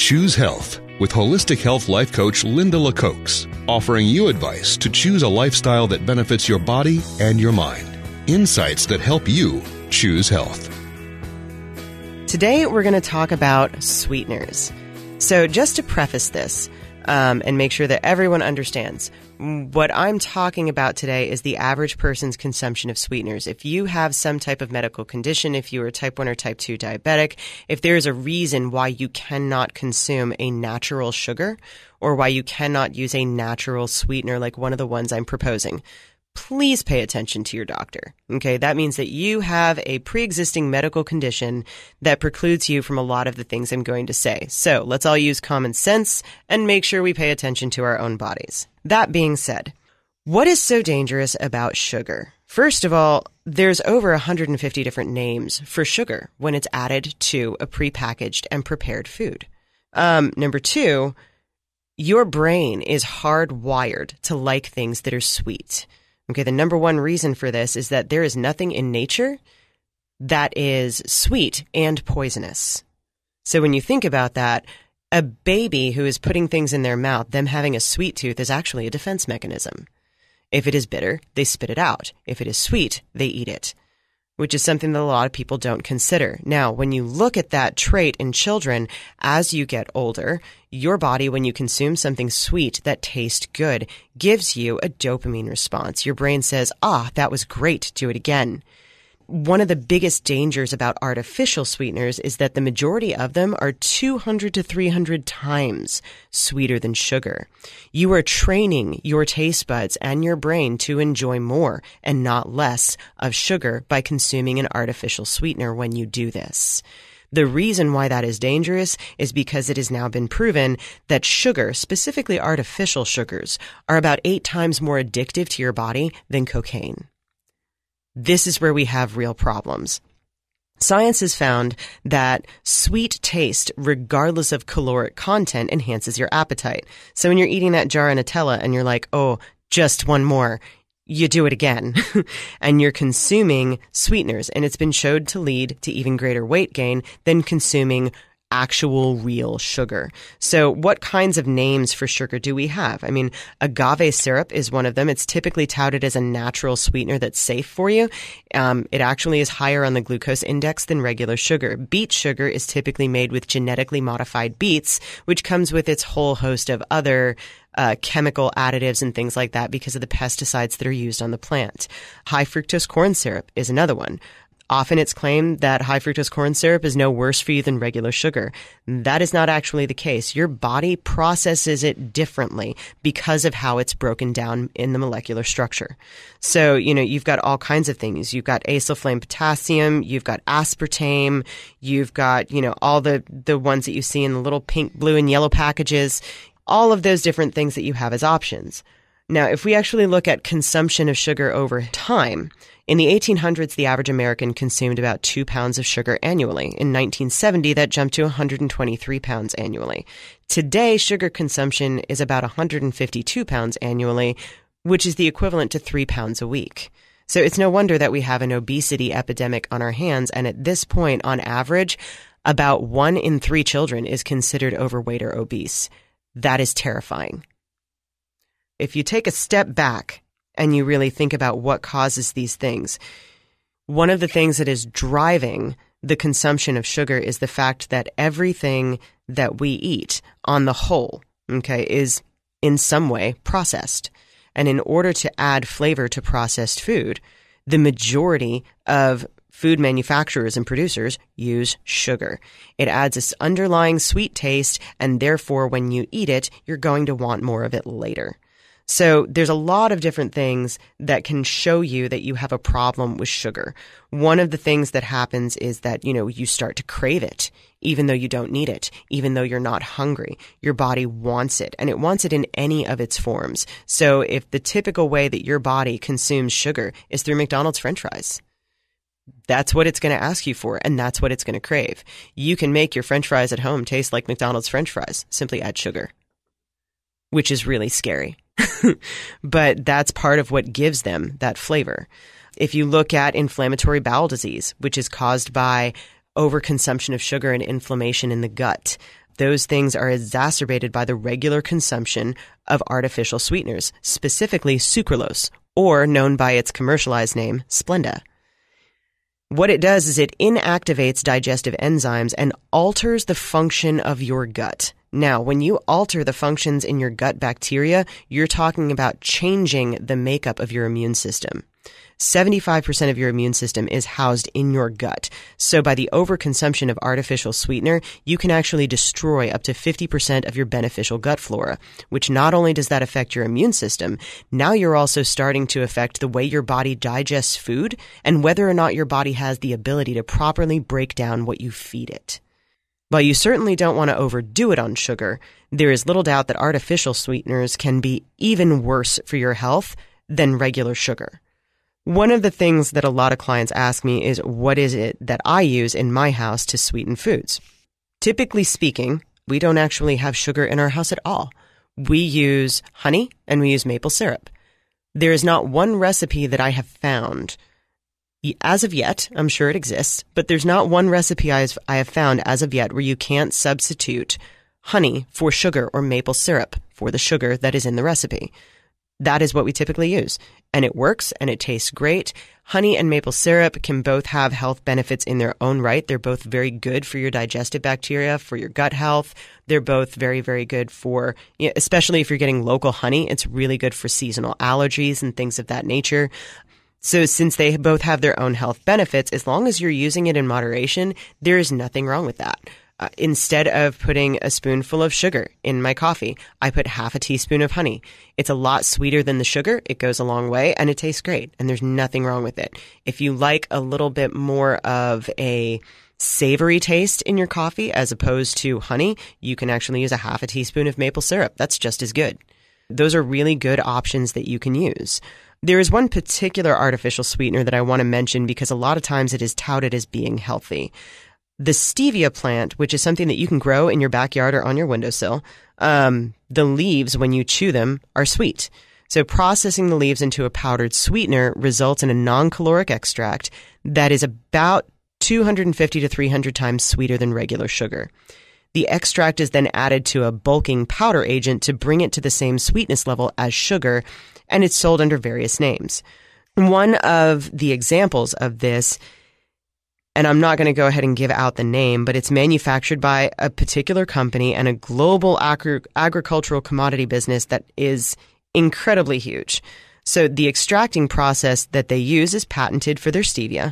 Choose Health with Holistic Health Life Coach Linda LaCoax, offering you advice to choose a lifestyle that benefits your body and your mind. Insights that help you choose health. Today, we're going to talk about sweeteners. So just to preface this and make sure that everyone understands, what I'm talking about today is the average person's consumption of sweeteners. If you have some type of medical condition, if you are type 1 or type 2 diabetic, if there is a reason why you cannot consume a natural sugar or why you cannot use a natural sweetener like one of the ones I'm proposing, please pay attention to your doctor. Okay, that means that you have a pre-existing medical condition that precludes you from a lot of the things I'm going to say. So let's all use common sense and make sure we pay attention to our own bodies. That being said, what is so dangerous about sugar? First of all, there's over 150 different names for sugar when it's added to a prepackaged and prepared food. Number two, your brain is hardwired to like things that are sweet. Okay, the number one reason for this is that there is nothing in nature that is sweet and poisonous. So when you think about that, a baby who is putting things in their mouth, them having a sweet tooth is actually a defense mechanism. If it is bitter, they spit it out. If it is sweet, they eat it, which is something that a lot of people don't consider. Now, when you look at that trait in children, as you get older, your body, when you consume something sweet that tastes good, gives you a dopamine response. Your brain says, that was great, do it again. One of the biggest dangers about artificial sweeteners is that the majority of them are 200 to 300 times sweeter than sugar. You are training your taste buds and your brain to enjoy more and not less of sugar by consuming an artificial sweetener when you do this. The reason why that is dangerous is because it has now been proven that sugar, specifically artificial sugars, are about 8 times more addictive to your body than cocaine. This is where we have real problems. Science has found that sweet taste, regardless of caloric content, enhances your appetite. So when you're eating that jar of Nutella and you're like, just one more, you do it again. And you're consuming sweeteners. And it's been shown to lead to even greater weight gain than consuming actual real sugar. So what kinds of names for sugar do we have? I mean, agave syrup is one of them. It's typically touted as a natural sweetener that's safe for you. It actually is higher on the glucose index than regular sugar. Beet sugar is typically made with genetically modified beets, which comes with its whole host of other chemical additives and things like that because of the pesticides that are used on the plant. High fructose corn syrup is another one. Often it's claimed that high fructose corn syrup is no worse for you than regular sugar. That is not actually the case. Your body processes it differently because of how it's broken down in the molecular structure. So, you've got all kinds of things. You've got acylflame potassium, you've got aspartame, you've got, all the ones that you see in the little pink, blue, and yellow packages, all of those different things that you have as options. Now, if we actually look at consumption of sugar over time, in the 1800s, the average American consumed about 2 pounds of sugar annually. In 1970, that jumped to 123 pounds annually. Today, sugar consumption is about 152 pounds annually, which is the equivalent to 3 pounds a week. So it's no wonder that we have an obesity epidemic on our hands. And at this point, on average, about 1 in 3 children is considered overweight or obese. That is terrifying. If you take a step back and you really think about what causes these things, one of the things that is driving the consumption of sugar is the fact that everything that we eat on the whole, is in some way processed. And in order to add flavor to processed food, the majority of food manufacturers and producers use sugar. It adds this underlying sweet taste, and therefore when you eat it, you're going to want more of it later. So there's a lot of different things that can show you that you have a problem with sugar. One of the things that happens is that, you start to crave it, even though you don't need it, even though you're not hungry. Your body wants it, and it wants it in any of its forms. So if the typical way that your body consumes sugar is through McDonald's French fries, that's what it's going to ask you for, and that's what it's going to crave. You can make your French fries at home taste like McDonald's French fries. Simply add sugar, which is really scary. But that's part of what gives them that flavor. If you look at inflammatory bowel disease, which is caused by overconsumption of sugar and inflammation in the gut, those things are exacerbated by the regular consumption of artificial sweeteners, specifically sucralose, or known by its commercialized name, Splenda. What it does is it inactivates digestive enzymes and alters the function of your gut. Now, when you alter the functions in your gut bacteria, you're talking about changing the makeup of your immune system. 75% of your immune system is housed in your gut. So by the overconsumption of artificial sweetener, you can actually destroy up to 50% of your beneficial gut flora, which not only does that affect your immune system, now you're also starting to affect the way your body digests food and whether or not your body has the ability to properly break down what you feed it. While you certainly don't want to overdo it on sugar, there is little doubt that artificial sweeteners can be even worse for your health than regular sugar. One of the things that a lot of clients ask me is, what is it that I use in my house to sweeten foods? Typically speaking, we don't actually have sugar in our house at all. We use honey and we use maple syrup. There is not one recipe that I have found, as of yet, I'm sure it exists, but there's not one recipe I have found as of yet where you can't substitute honey for sugar or maple syrup for the sugar that is in the recipe. That is what we typically use. And it works and it tastes great. Honey and maple syrup can both have health benefits in their own right. They're both very good for your digestive bacteria, for your gut health. They're both very, very good for, especially if you're getting local honey, it's really good for seasonal allergies and things of that nature. So since they both have their own health benefits, as long as you're using it in moderation, there is nothing wrong with that. Instead of putting a spoonful of sugar in my coffee, I put half a teaspoon of honey. It's a lot sweeter than the sugar. It goes a long way and it tastes great. And there's nothing wrong with it. If you like a little bit more of a savory taste in your coffee as opposed to honey, you can actually use a half a teaspoon of maple syrup. That's just as good. Those are really good options that you can use. There is one particular artificial sweetener that I want to mention because a lot of times it is touted as being healthy. The stevia plant, which is something that you can grow in your backyard or on your windowsill, the leaves, when you chew them, are sweet. So processing the leaves into a powdered sweetener results in a non-caloric extract that is about 250 to 300 times sweeter than regular sugar. The extract is then added to a bulking powder agent to bring it to the same sweetness level as sugar, and it's sold under various names. One of the examples of this, and I'm not going to go ahead and give out the name, but it's manufactured by a particular company and a global agricultural commodity business that is incredibly huge. So the extracting process that they use is patented for their stevia.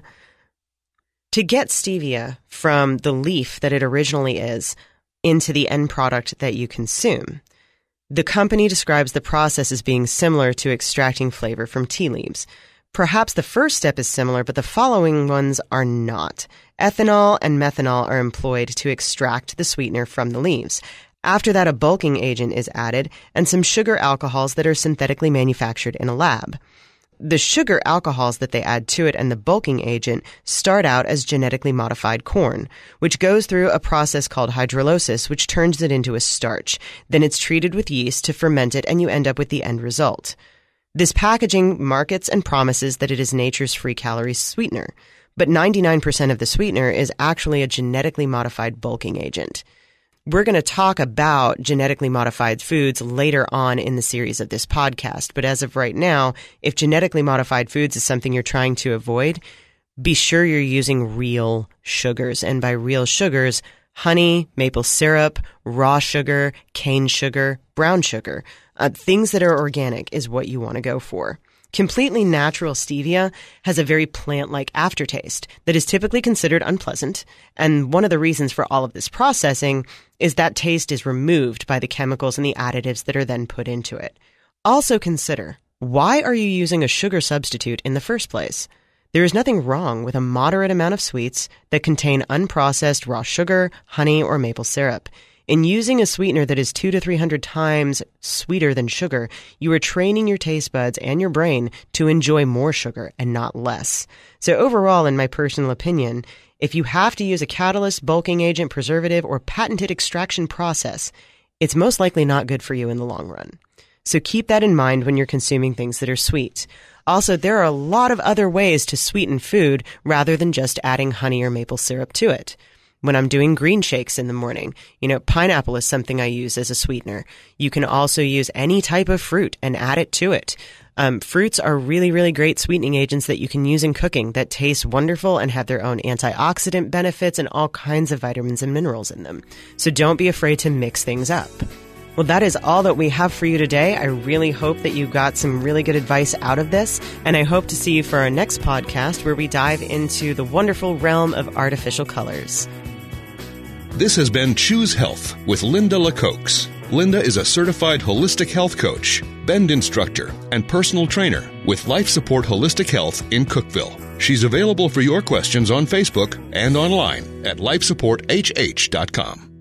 To get stevia from the leaf that it originally is into the end product that you consume, the company describes the process as being similar to extracting flavor from tea leaves. Perhaps the first step is similar, but the following ones are not. Ethanol and methanol are employed to extract the sweetener from the leaves. After that, a bulking agent is added and some sugar alcohols that are synthetically manufactured in a lab. The sugar alcohols that they add to it and the bulking agent start out as genetically modified corn, which goes through a process called hydrolysis, which turns it into a starch. Then it's treated with yeast to ferment it, and you end up with the end result. This packaging markets and promises that it is nature's free calorie sweetener, but 99% of the sweetener is actually a genetically modified bulking agent. We're going to talk about genetically modified foods later on in the series of this podcast, but as of right now, if genetically modified foods is something you're trying to avoid, be sure you're using real sugars. And by real sugars, honey, maple syrup, raw sugar, cane sugar, brown sugar. Things that are organic is what you want to go for. Completely natural stevia has a very plant-like aftertaste that is typically considered unpleasant, and one of the reasons for all of this processing is that taste is removed by the chemicals and the additives that are then put into it. Also consider, why are you using a sugar substitute in the first place? There is nothing wrong with a moderate amount of sweets that contain unprocessed raw sugar, honey, or maple syrup. In using a sweetener that is 200 to 300 times sweeter than sugar, you are training your taste buds and your brain to enjoy more sugar and not less. So overall, in my personal opinion, if you have to use a catalyst, bulking agent, preservative, or patented extraction process, it's most likely not good for you in the long run. So keep that in mind when you're consuming things that are sweet. Also, there are a lot of other ways to sweeten food rather than just adding honey or maple syrup to it. when I'm doing green shakes in the morning. Pineapple is something I use as a sweetener. You can also use any type of fruit and add it to it. Fruits are really, really great sweetening agents that you can use in cooking that taste wonderful and have their own antioxidant benefits and all kinds of vitamins and minerals in them. So don't be afraid to mix things up. Well, that is all that we have for you today. I really hope that you got some really good advice out of this, and I hope to see you for our next podcast where we dive into the wonderful realm of artificial colors. This has been Choose Health with Linda LaCoax. Linda is a certified holistic health coach, bend instructor, and personal trainer with Life Support Holistic Health in Cookeville. She's available for your questions on Facebook and online at lifesupporthh.com.